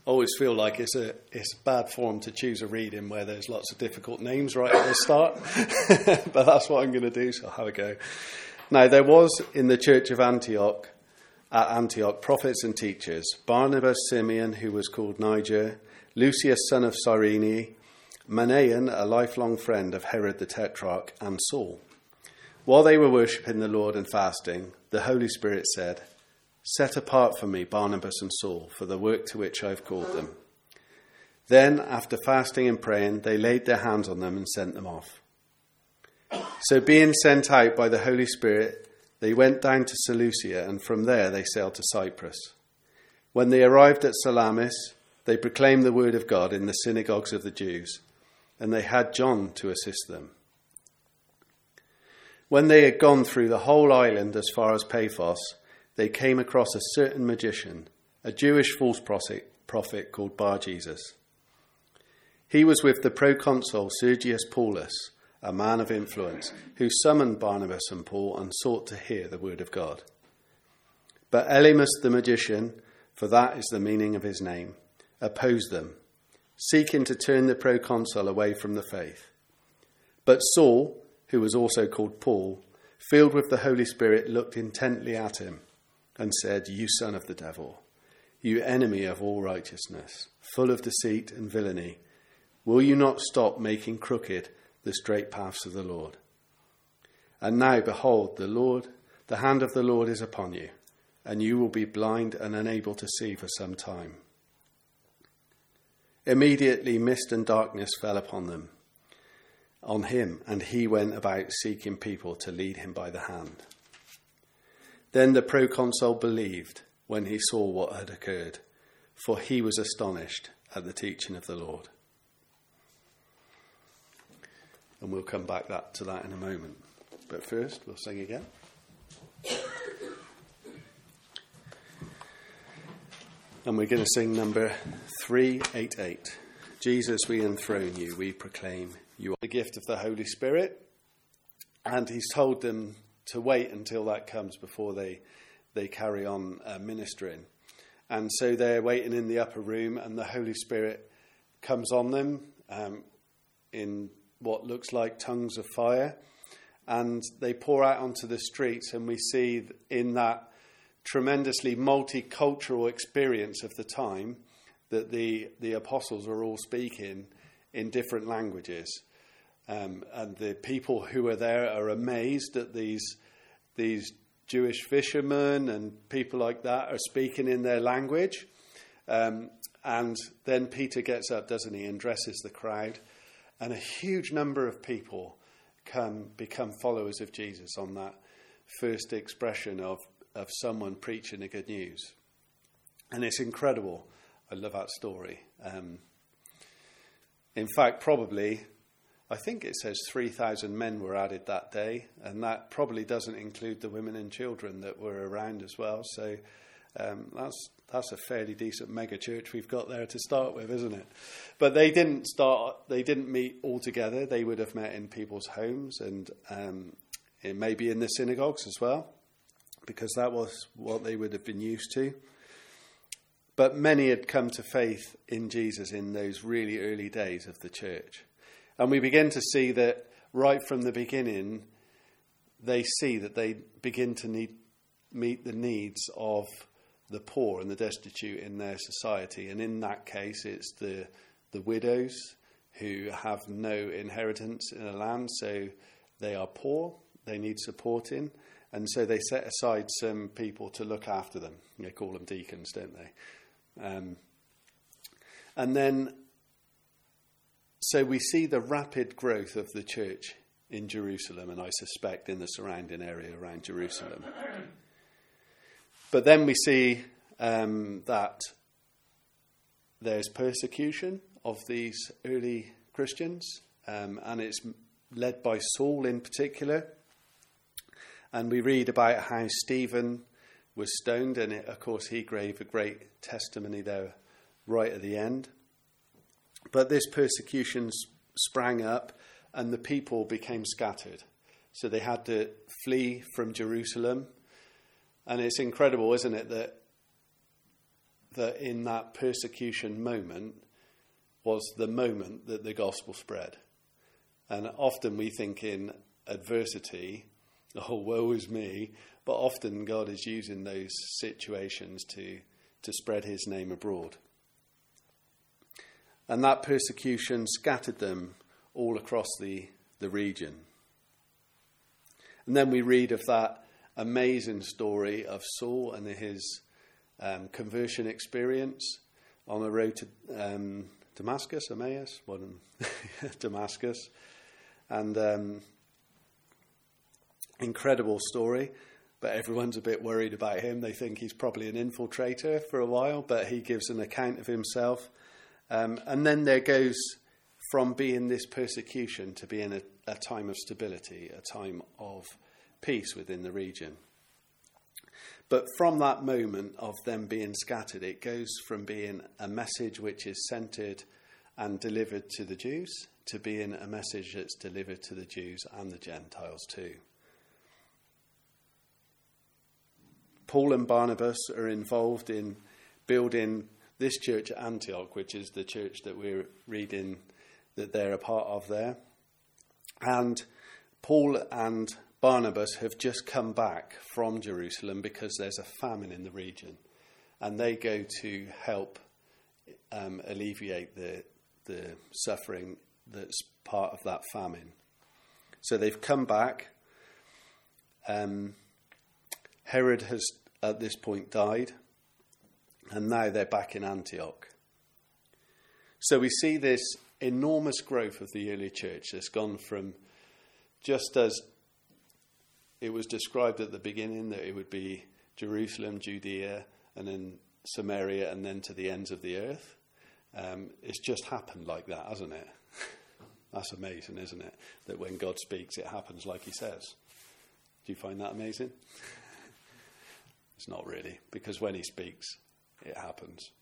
always feel like it's bad form to choose a reading where there's lots of difficult names right at the start. But that's what I'm going to do, so I'll have a go. Now, there was in the church of Antioch, prophets and teachers: Barnabas, Simeon, who was called Niger, Lucius, son of Cyrene, Manaen, a lifelong friend of Herod the Tetrarch, and Saul. While they were worshipping the Lord and fasting, the Holy Spirit said, "Set apart for me Barnabas and Saul for the work to which I have called them." Then, after fasting and praying, they laid their hands on them and sent them off. So being sent out by the Holy Spirit, they went down to Seleucia, and from there they sailed to Cyprus. When they arrived at Salamis, they proclaimed the word of God in the synagogues of the Jews, and they had John to assist them. When they had gone through the whole island as far as Paphos, they came across a certain magician, a Jewish false prophet called Bar-Jesus. He was with the proconsul Sergius Paulus, a man of influence, who summoned Barnabas and Paul and sought to hear the word of God. But Elymas the magician, for that is the meaning of his name, opposed them, seeking to turn the proconsul away from the faith. But Saul, who was also called Paul, filled with the Holy Spirit, looked intently at him and said, "You son of the devil, you enemy of all righteousness, full of deceit and villainy, will you not stop making crooked the straight paths of the Lord? And now, behold, the hand of the Lord is upon you, and you will be blind and unable to see for some time." Immediately mist and darkness fell on him, and he went about seeking people to lead him by the hand. Then the proconsul believed when he saw what had occurred, for he was astonished at the teaching of the Lord. And we'll come back to that in a moment. But first, we'll sing again. And we're going to sing number 388. Jesus, we enthrone you, we proclaim you are the gift of the Holy Spirit. And he's told them to wait until that comes before they carry on ministering. And so they're waiting in the upper room, and the Holy Spirit comes on them in what looks like tongues of fire, and they pour out onto the streets, and we see in that tremendously multicultural experience of the time that the apostles are all speaking in different languages. And the people who are there are amazed that these Jewish fishermen and people like that are speaking in their language. And then Peter gets up, doesn't he, and addresses the crowd. And a huge number of people become followers of Jesus on that first expression of someone preaching the good news. And it's incredible. I love that story. In fact, probably, I think it says 3,000 men were added that day, and that probably doesn't include the women and children that were around as well. So that's a fairly decent mega church we've got there to start with, isn't it? But they didn't meet all together. They would have met in people's homes and maybe in the synagogues as well, because that was what they would have been used to. But many had come to faith in Jesus in those really early days of the church. And we begin to see that right from the beginning, they see that they begin to meet the needs of the poor and the destitute in their society. And in that case, it's the widows who have no inheritance in a land, so they are poor, they need supporting, and so they set aside some people to look after them. They call them deacons, don't they? And then, so we see the rapid growth of the church in Jerusalem, and I suspect in the surrounding area around Jerusalem. But then we see that there's persecution of these early Christians, and it's led by Saul in particular. And we read about how Stephen was stoned, and of course he gave a great testimony there right at the end. But this persecution sprang up, and the people became scattered. So they had to flee from Jerusalem. And it's incredible, isn't it, that that in that persecution moment was the moment that the gospel spread. And often we think in adversity, oh, woe is me, but often God is using those situations to spread his name abroad. And that persecution scattered them all across the region. And then we read of that amazing story of Saul and his conversion experience on the road to Damascus, Emmaus, Damascus. And incredible story, but everyone's a bit worried about him. They think he's probably an infiltrator for a while, but he gives an account of himself. And then there goes from being this persecution to being a time of stability, a time of peace within the region. But from that moment of them being scattered, it goes from being a message which is centred and delivered to the Jews to being a message that's delivered to the Jews and the Gentiles too. Paul and Barnabas are involved in building this church at Antioch, which is the church that we're reading that they're a part of there. And Paul and Barnabas have just come back from Jerusalem because there's a famine in the region. And they go to help alleviate the suffering that's part of that famine. So they've come back. Herod has at this point died. And now they're back in Antioch. So we see this enormous growth of the early church that's gone from, just as it was described at the beginning, that it would be Jerusalem, Judea, and then Samaria, and then to the ends of the earth. It's just happened like that, hasn't it? That's amazing, isn't it? That when God speaks, it happens like he says. Do you find that amazing? It's not really, because when he speaks, it happens.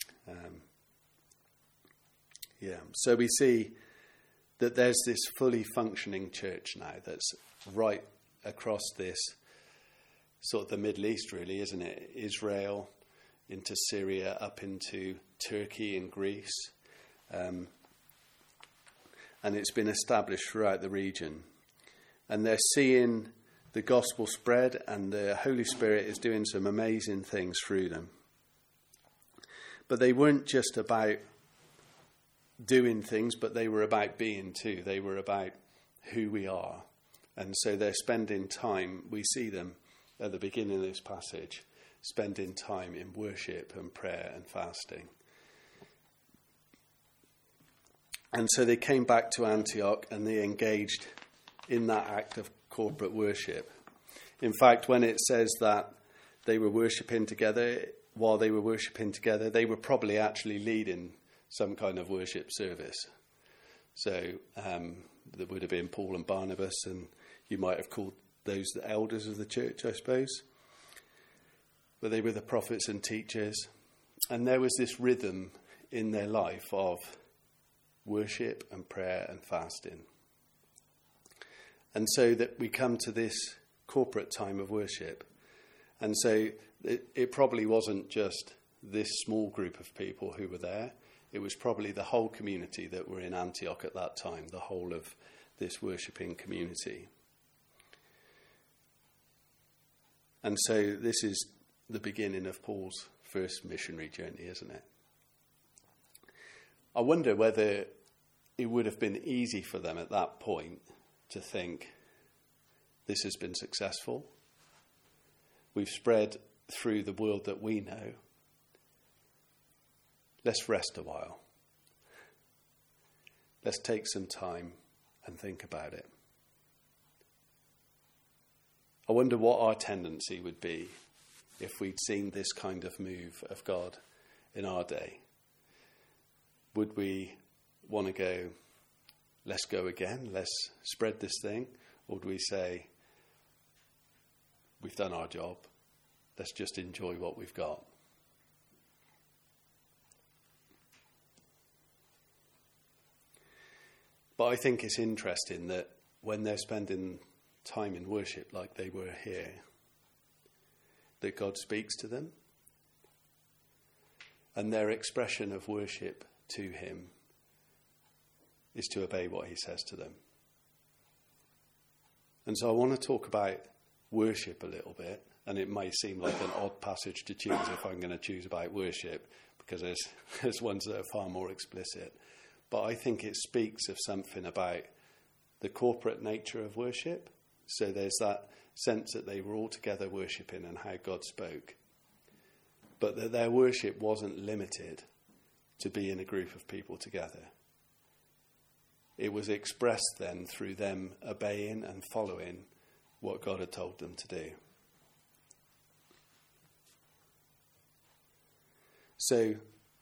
So we see that there's this fully functioning church now that's right across this sort of the Middle East, really, isn't it? Israel, into Syria, up into Turkey and Greece. And it's been established throughout the region. And they're seeing the gospel spread, and the Holy Spirit is doing some amazing things through them. But they weren't just about doing things, but they were about being too. They were about who we are. And so they're spending time, we see them at the beginning of this passage, spending time in worship and prayer and fasting. And so they came back to Antioch and they engaged in that act of corporate worship. In fact, when it says that they were worshipping together, while they were worshipping together, they were probably actually leading some kind of worship service. So there would have been Paul and Barnabas, and you might have called those the elders of the church, I suppose. But they were the prophets and teachers. And there was this rhythm in their life of worship and prayer and fasting. And so that we come to this corporate time of worship. And so it probably wasn't just this small group of people who were there. It was probably the whole community that were in Antioch at that time, the whole of this worshipping community. And so this is the beginning of Paul's first missionary journey, isn't it? I wonder whether it would have been easy for them at that point to think, this has been successful. We've spread through the world that we know. Let's rest a while. Let's take some time and think about it. I wonder what our tendency would be if we'd seen this kind of move of God in our day. Would we want to go, let's go again, let's spread this thing? Or would we say, we've done our job, let's just enjoy what we've got? But I think it's interesting that when they're spending time in worship like they were here, that God speaks to them. And their expression of worship to him is to obey what he says to them. And so I want to talk about worship a little bit, and it may seem like an odd passage to choose if I'm going to choose about worship, because there's ones that are far more explicit. But I think it speaks of something about the corporate nature of worship. So there's that sense that they were all together worshipping and how God spoke. But that their worship wasn't limited to being a group of people together. It was expressed then through them obeying and following what God had told them to do. So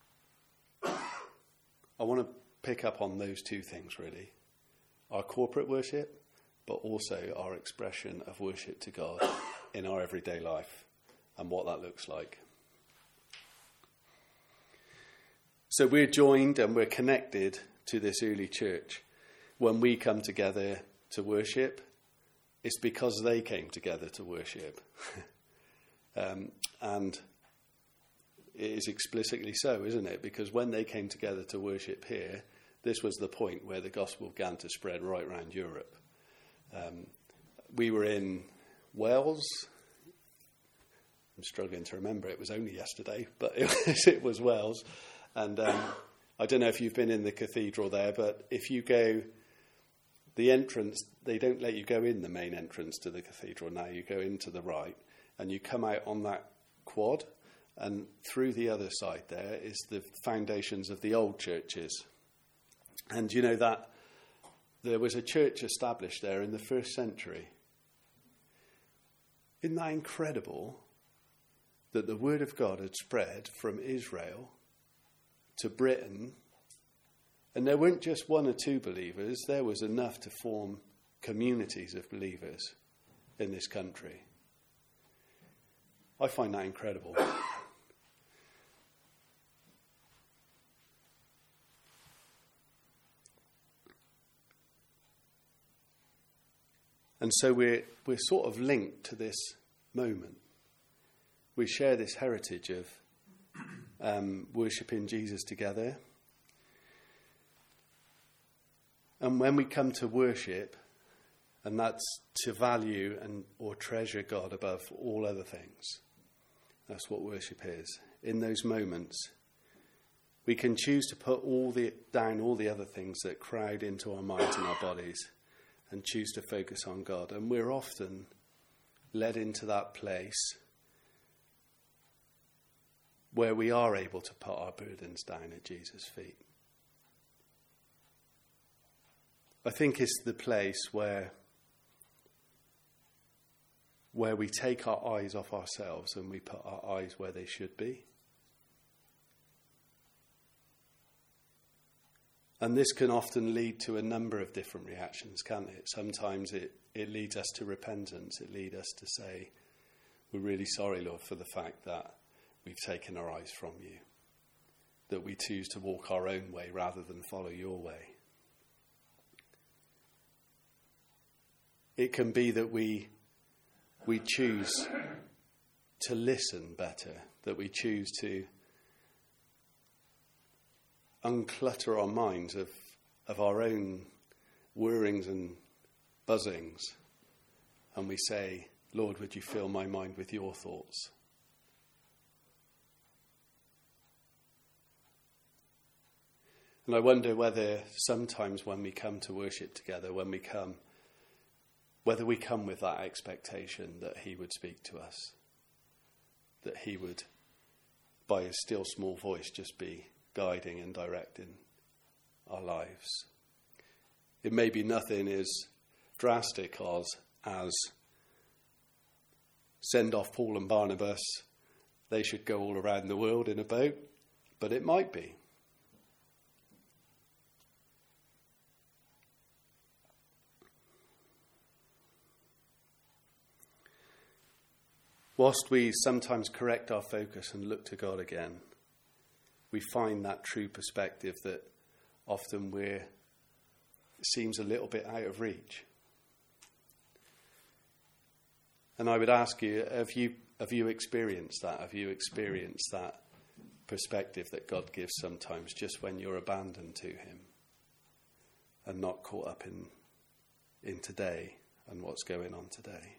I want to pick up on those two things, really. Our corporate worship, but also our expression of worship to God in our everyday life and what that looks like. So we're joined and we're connected to this early church. When we come together to worship, it's because they came together to worship. And it is explicitly so, isn't it? Because when they came together to worship here, this was the point where the gospel began to spread right around Europe. We were in Wales. I'm struggling to remember. It was only yesterday, but it was Wales. And I don't know if you've been in the cathedral there, but if you go, the entrance, they don't let you go in the main entrance to the cathedral now. You go into the right and you come out on that quad, and through the other side there is the foundations of the old churches. And you know that there was a church established there in the 1st century. Isn't that incredible that the word of God had spread from Israel to Britain, and there weren't just one or two believers, there was enough to form communities of believers in this country. I find that incredible. And so we're sort of linked to this moment. We share this heritage of worshipping Jesus together. And when we come to worship, and that's to value and or treasure God above all other things, that's what worship is. In those moments, we can choose to put down all the other things that crowd into our minds and our bodies, and choose to focus on God. And we're often led into that place where we are able to put our burdens down at Jesus' feet. I think it's the place where we take our eyes off ourselves and we put our eyes where they should be. And this can often lead to a number of different reactions, can't it? Sometimes it leads us to repentance. It leads us to say, we're really sorry, Lord, for the fact that we've taken our eyes from you, that we choose to walk our own way rather than follow your way. It can be that we choose to listen better, that we choose to unclutter our minds of our own whirrings and buzzings, and we say, Lord, would you fill my mind with your thoughts? And I wonder whether sometimes when we come to worship together, whether we come with that expectation that he would speak to us, that he would, by his still small voice, just be guiding and directing our lives. It may be nothing as drastic as send off Paul and Barnabas, they should go all around the world in a boat, but it might be. Whilst we sometimes correct our focus and look to God again, we find that true perspective that often it seems a little bit out of reach. And I would ask you, have you experienced that? Have you experienced that perspective that God gives sometimes just when you're abandoned to him and not caught up in today and what's going on today.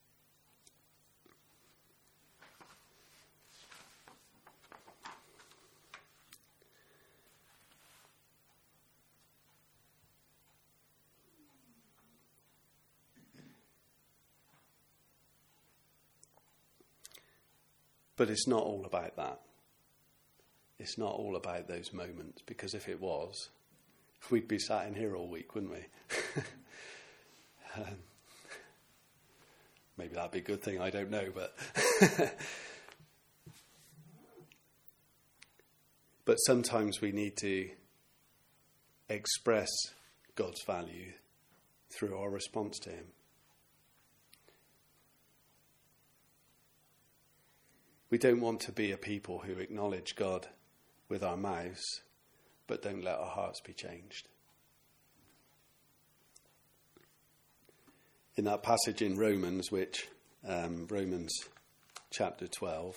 But it's not all about that. It's not all about those moments, because if it was, we'd be sat in here all week, wouldn't we? Maybe that'd be a good thing, I don't know, but but sometimes we need to express God's value through our response to him. We don't want to be a people who acknowledge God with our mouths, but don't let our hearts be changed. In that passage in Romans, which Romans chapter 12,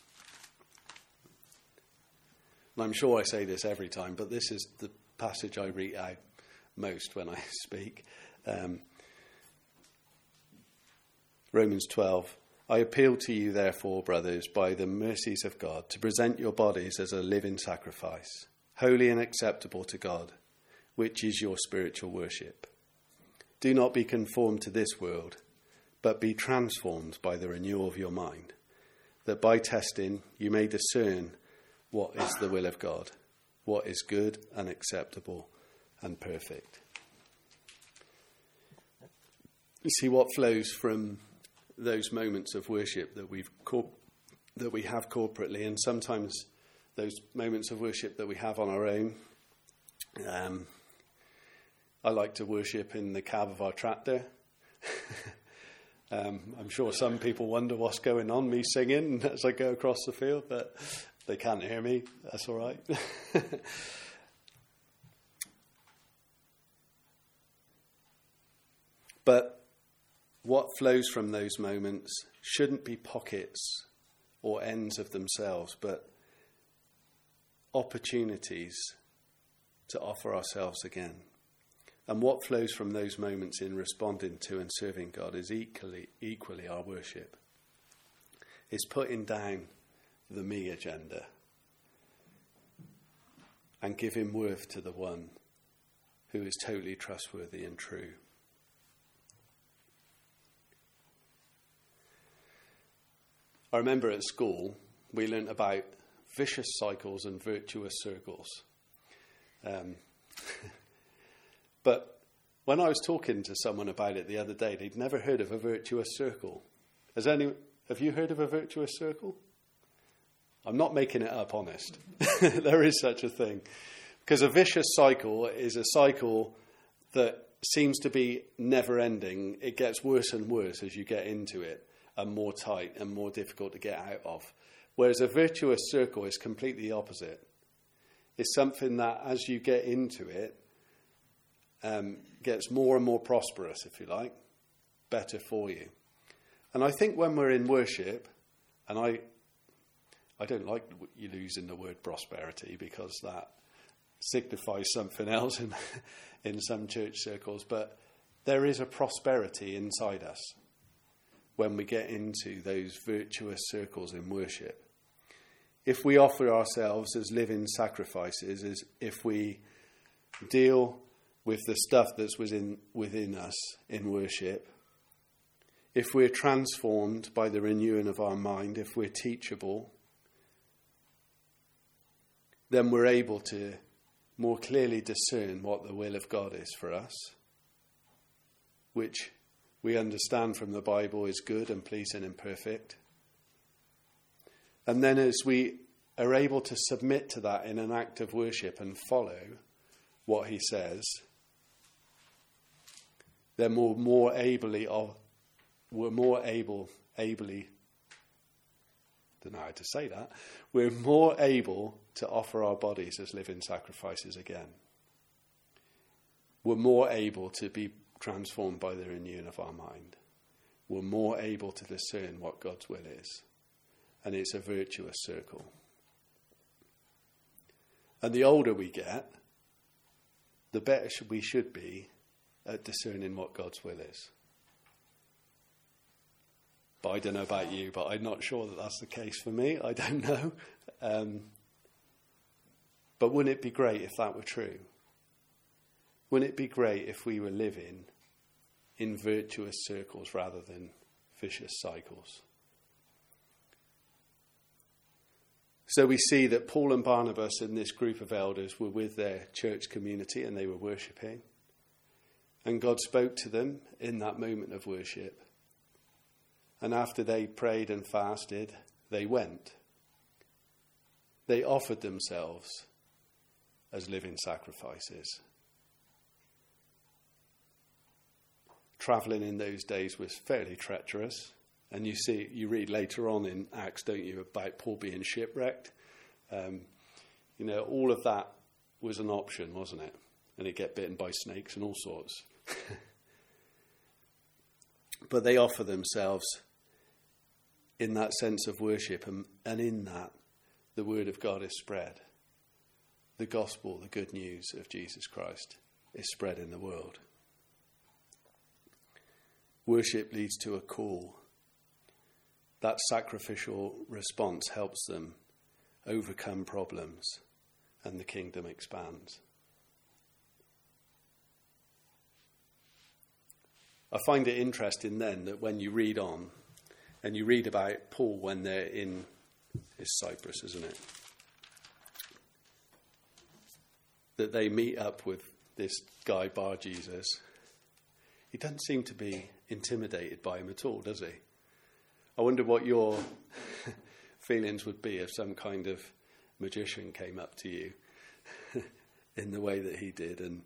and I'm sure I say this every time, but this is the passage I read out most when I speak. Romans 12. I appeal to you, therefore, brothers, by the mercies of God, to present your bodies as a living sacrifice, holy and acceptable to God, which is your spiritual worship. Do not be conformed to this world, but be transformed by the renewal of your mind, that by testing you may discern what is the will of God, what is good and acceptable and perfect. You see, what flows from those moments of worship that we have corporately, and sometimes those moments of worship that we have on our own. I like to worship in the cab of our tractor. I'm sure some people wonder what's going on, me singing as I go across the field, but they can't hear me. That's all right. But what flows from those moments shouldn't be pockets or ends of themselves, but opportunities to offer ourselves again. And what flows from those moments in responding to and serving God is equally our worship. It's putting down the me agenda and giving worth to the one who is totally trustworthy and true. I remember at school, we learnt about vicious cycles and virtuous circles. But when I was talking to someone about it the other day, they'd never heard of a virtuous circle. Have you heard of a virtuous circle? I'm not making it up, honest. There is such a thing. Because a vicious cycle is a cycle that seems to be never ending. It gets worse and worse as you get into it, and more tight and more difficult to get out of. Whereas a virtuous circle is completely the opposite. It's something that as you get into it, gets more and more prosperous, if you like, better for you. And I think when we're in worship, and I don't like you using the word prosperity because that signifies something else in some church circles, but there is a prosperity inside us when we get into those virtuous circles in worship. If we offer ourselves as living sacrifices, as if we deal with the stuff that's within us in worship, if we're transformed by the renewing of our mind, if we're teachable, then we're able to more clearly discern what the will of God is for us, which we understand from the Bible is good and pleasing and perfect. And then as we are able to submit to that in an act of worship and follow what he says, then we're more ably, don't know how to say that, we're more able to offer our bodies as living sacrifices again. We're more able to be transformed by the renewing of our mind. We're more able to discern what God's will is. And it's a virtuous circle. And the older we get, the better we should be at discerning what God's will is. But I don't know about you, but I'm not sure that that's the case for me. I don't know. But wouldn't it be great if that were true? Wouldn't it be great if we were living in virtuous circles rather than vicious cycles? So we see that Paul and Barnabas and this group of elders were with their church community and they were worshipping. And God spoke to them in that moment of worship. And after they prayed and fasted, they went. They offered themselves as living sacrifices. Travelling in those days was fairly treacherous. And you read later on in Acts, don't you, about Paul being shipwrecked. All of that was an option, wasn't it? And he'd get bitten by snakes and all sorts. But they offer themselves in that sense of worship, and in that, the word of God is spread. The gospel, the good news of Jesus Christ, is spread in the world. Worship leads to a call. That sacrificial response helps them overcome problems, and the kingdom expands. I find it interesting then that when you read on, and you read about Paul when they're in Cyprus, isn't it? That they meet up with this guy, Bar Jesus. He doesn't seem to be intimidated by him at all, does he? I wonder what your feelings would be if some kind of magician came up to you in the way that he did. And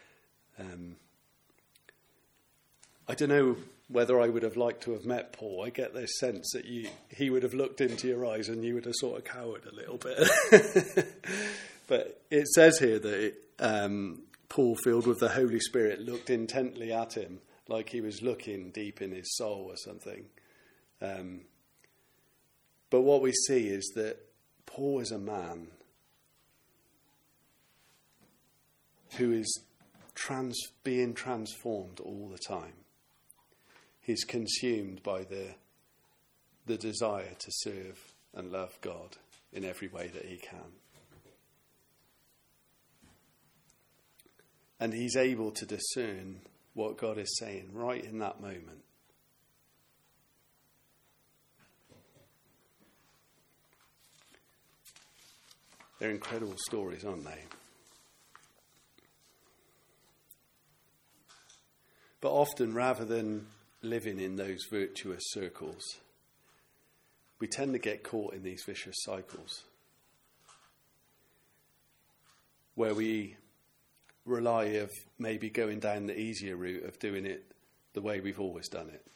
I don't know whether I would have liked to have met Paul. I get this sense that he would have looked into your eyes and you would have sort of cowered a little bit. But it says here that Paul, filled with the Holy Spirit, looked intently at him like he was looking deep in his soul or something. But what we see is that Paul is a man who is being transformed all the time. He's consumed by the desire to serve and love God in every way that he can. And he's able to discern what God is saying right in that moment. They're incredible stories, aren't they? But often, rather than living in those virtuous circles, we tend to get caught in these vicious cycles where we rely of maybe going down the easier route of doing it the way we've always done it.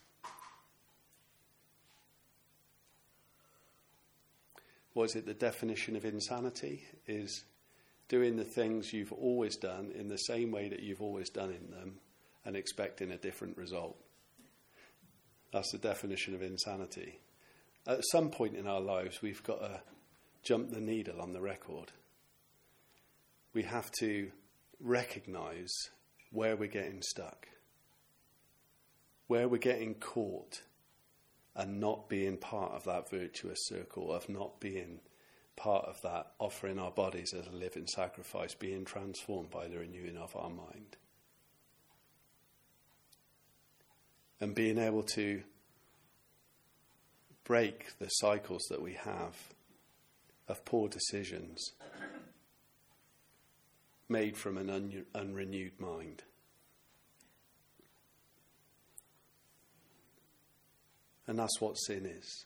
What is it? The definition of insanity is doing the things you've always done in the same way that you've always done in them and expecting a different result. That's the definition of insanity. At some point in our lives, we've got to jump the needle on the record. We have to recognise where we're getting stuck, where we're getting caught and not being part of that virtuous circle, of not being part of that offering our bodies as a living sacrifice, being transformed by the renewing of our mind. And being able to break the cycles that we have of poor decisions made from an unrenewed mind. And that's what sin is.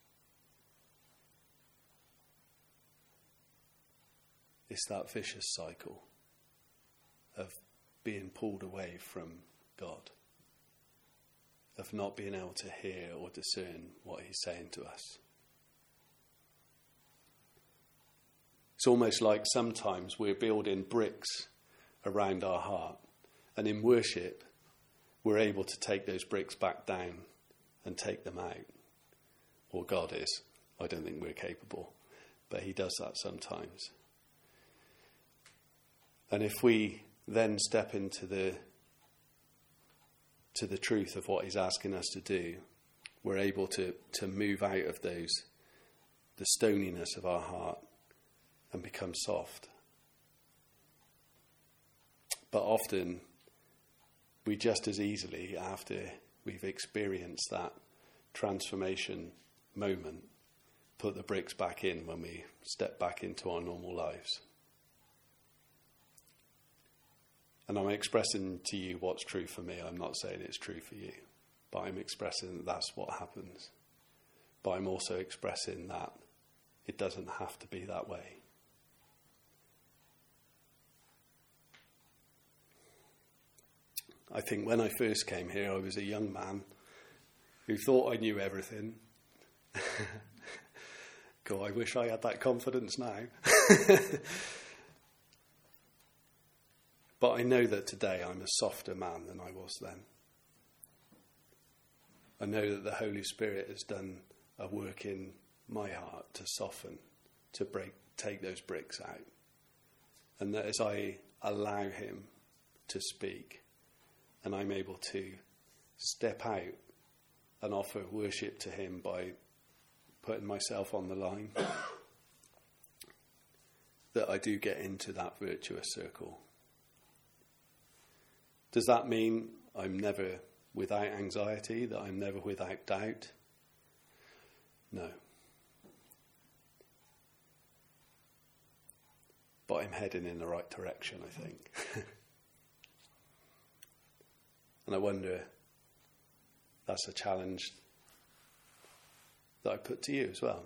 It's that vicious cycle of being pulled away from God, of not being able to hear or discern what he's saying to us. It's almost like sometimes we're building bricks around our heart, and in worship we're able to take those bricks back down and take them out. Or God is. I don't think we're capable, but he does that sometimes. And if we then step into the truth of what he's asking us to do, we're able to move out of the stoniness of our heart and become soft. But often, we just as easily, after we've experienced that transformation moment, put the bricks back in when we step back into our normal lives. And I'm expressing to you what's true for me. I'm not saying it's true for you, but I'm expressing that that's what happens. But I'm also expressing that it doesn't have to be that way. I think when I first came here, I was a young man who thought I knew everything. God, I wish I had that confidence now. But I know that today I'm a softer man than I was then. I know that the Holy Spirit has done a work in my heart to soften, to take those bricks out. And that as I allow him to speak, and I'm able to step out and offer worship to him by putting myself on the line, that I do get into that virtuous circle. Does that mean I'm never without anxiety, that I'm never without doubt? No. But I'm heading in the right direction, I think. And I wonder, that's a challenge that I put to you as well.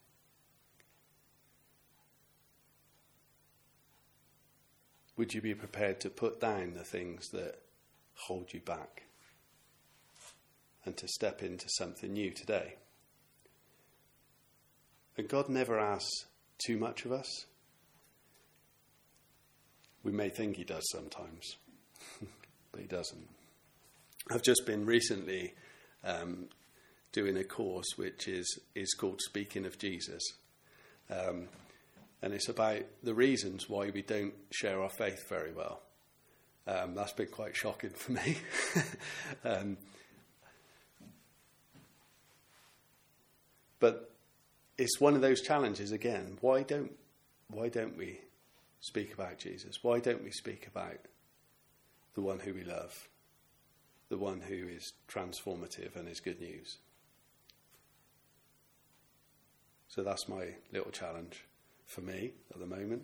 Would you be prepared to put down the things that hold you back and to step into something new today? And God never asks too much of us. We may think he does sometimes, but he doesn't. I've just been recently doing a course which is called Speaking of Jesus. And it's about the reasons why we don't share our faith very well. That's been quite shocking for me. But it's one of those challenges again. Why don't we speak about Jesus? Why don't we speak about the one who we love? The one who is transformative and is good news? So that's my little challenge for me at the moment.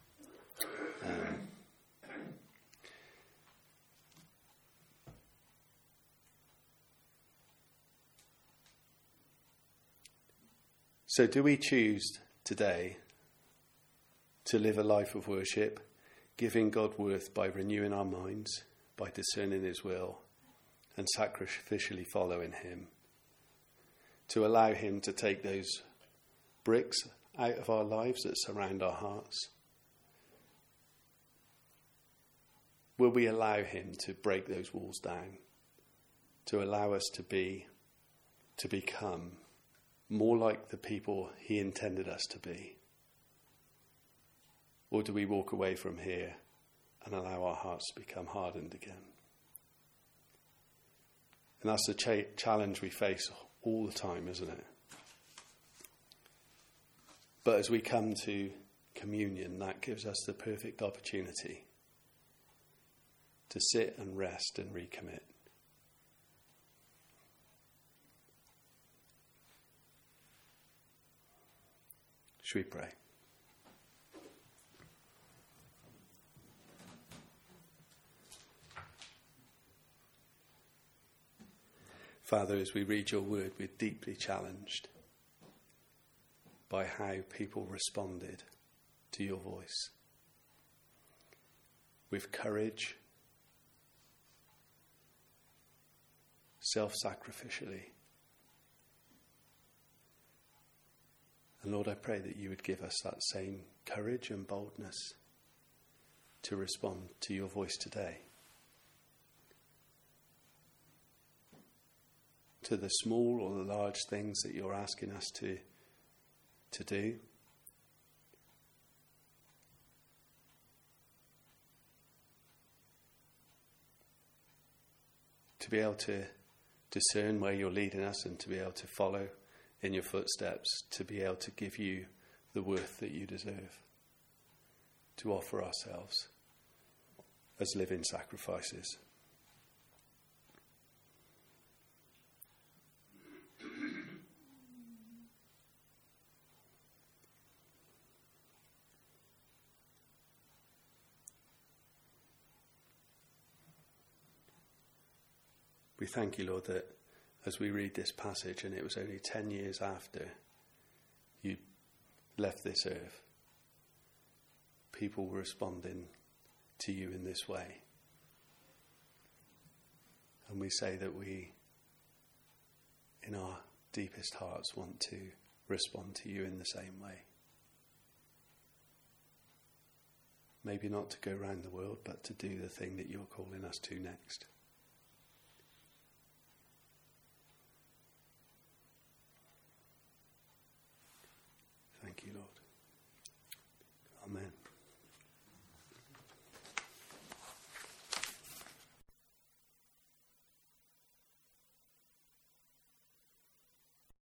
So do we choose today to live a life of worship, giving God worth by renewing our minds, by discerning his will, and sacrificially following him, to allow him to take those bricks out of our lives that surround our hearts? Will we allow him to break those walls down, to allow us to become more like the people he intended us to be? Or do we walk away from here and allow our hearts to become hardened again? And that's the challenge we face all the time, isn't it? But as we come to communion, that gives us the perfect opportunity to sit and rest and recommit. Should we pray? Father, as we read your word, we're deeply challenged by how people responded to your voice. With courage, self-sacrificially. And Lord, I pray that you would give us that same courage and boldness to respond to your voice today. To the small or the large things that you're asking us to do. to be able to discern where you're leading us and to be able to follow in your footsteps, to be able to give you the worth that you deserve, to offer ourselves as living sacrifices. We thank you, Lord, that as we read this passage, and it was only 10 years after you left this earth, people were responding to you in this way. And we say that we, in our deepest hearts, want to respond to you in the same way. Maybe not to go around the world, but to do the thing that you're calling us to next. Thank you, Lord. Amen.